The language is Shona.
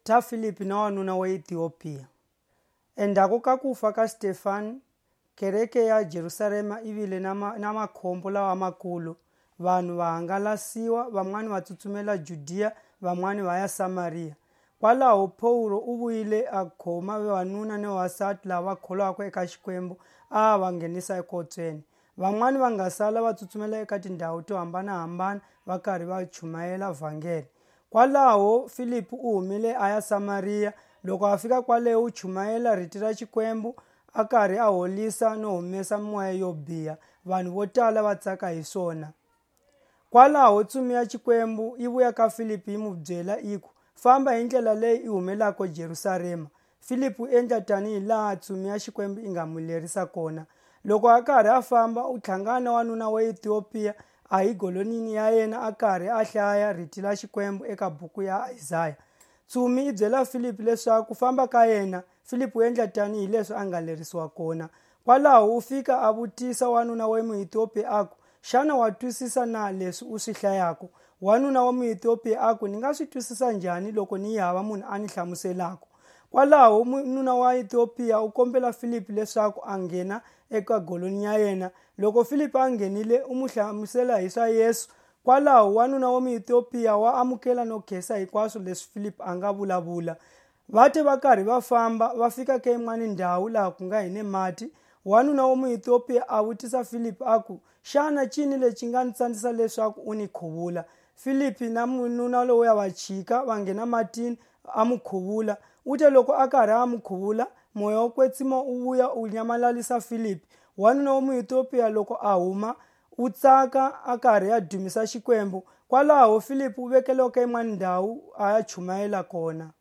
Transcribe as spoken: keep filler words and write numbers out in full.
ta Philip na wanuna wa Ethiopia. Endzhaku ka ku fa ka Stefan, kereke ya Jerusalema yi vile na makhombo lawa makulu. Vanhu va hangalasiwa, van'wani va tsutsumela Judea, van'wani va ya Samaria. Kwalaho Paulo u vuyile a khoma vavanuna ni vavasati lava kholwaka eka Xikwembu a va nghenisa ekotsweni. Van'wani va nga sala va tsutsumela eka tindhawu to hambanahambana va karhi va chumayela vhangeli. Kwalaho Philip u humile a ya Samaria. Loko a fika kwaleho u chumayela riti ra Xikwembu a karhi a holisa no humesa moya yo biha. Vanhu vo tala va tsaka hi swona. Kwalaho tsumi ya Xikwembu yi vuya ka Philip yi mu byela iku famba hi ndlela leyi i humelaka Jerusalema. Philip u endla tanihi laha tsumi ya Xikwembu yi nga mu lerisa kona. Loko a karhi a famba u tlhangana na wanuna wa Ethiopia a hi golonini ya yena a karhi a hlaya riti la Xikwembu eka buku ya Isaya. Tsumi yi byela Philip leswaku famba ka yena. Philip u endla tanihi leswi a nga lerisiwa kona. Kwalaho u fika a vutisa wanuna wa Muethiopia aku, xana wa twisisa na leswi u swi hlayaka? Wanuna wa Muethiopia aku, ni nga swi twisisa njhani loko ni hava munhu a ni hlamuselaka? Kwalaho wanuna wa Ethiopia u kombela Philip leswaku a nghena eka goloni ya yena. Loko Philip a nghenile u mu hlamusela hi swa Yesu. Kwalaho wanuna wa Muethiopia wa amukela no khensa hinkwaswo leswi Philip a nga vulavula. Va te va karhi va famba va fika ka yin'wani ndhawu laha ku nga hine mati. Wanuna wa Muethiopia a vutisa Philip aku, xana cini lexi nga ni tsandzisa leswaku u ni khuvula? Philip na mununa loya va chika va nghena matini a mu khuvula. U te loko a karhi a mu khuvula, moya wo kwetsima u vuya u nyamalalisa Philip. Wanuna wa Muethiopia loko a huma u tsaka a karhi a dumisa Xikwembu. Kwalaho Philip u vekeliwa ka yin'wani ndhawu a ya chumayela kona.